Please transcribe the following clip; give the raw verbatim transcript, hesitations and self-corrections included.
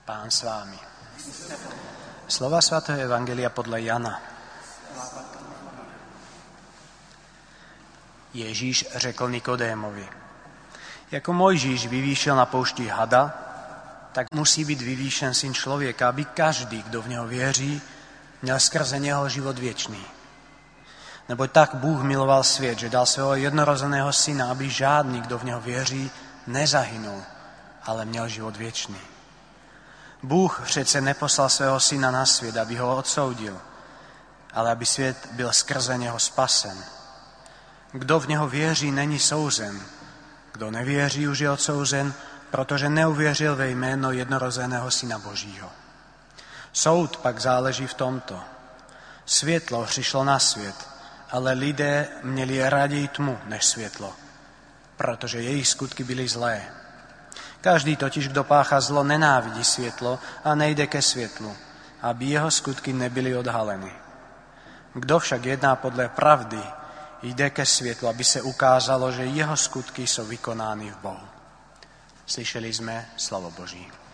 Pán s vámi. Slova svätého evangelia podľa Jana. Ježíš řekl Nikodémovi: Jako Mojžíš vyvýšil na poušti hada, tak musí být vyvýšen syn člověka, aby každý, kdo v něho věří, měl skrze něho život věčný. Neboť tak Bůh miloval svět, že dal svého jednorozeného syna, aby žádný, kdo v něho věří, nezahynul, ale měl život věčný. Bůh přece neposlal svého syna na svět, aby ho odsoudil, ale aby svět byl skrze něho spasen. Kdo v něho věří, není souzen. Kdo nevěří, už je odsouzen, protože neuvěřil ve jméno jednorozeného syna Božího. Soud pak záleží v tomto. Světlo přišlo na svět, ale lidé měli raději tmu než světlo, protože jejich skutky byly zlé. Každý totiž, kdo páchá zlo, nenávidí světlo a nejde ke světlu, aby jeho skutky nebyly odhaleny. Kdo však jedná podle pravdy, jde ke světlu, aby se ukázalo, že jeho skutky jsou vykonány v Bohu. Slyšeli jsme slovo Boží.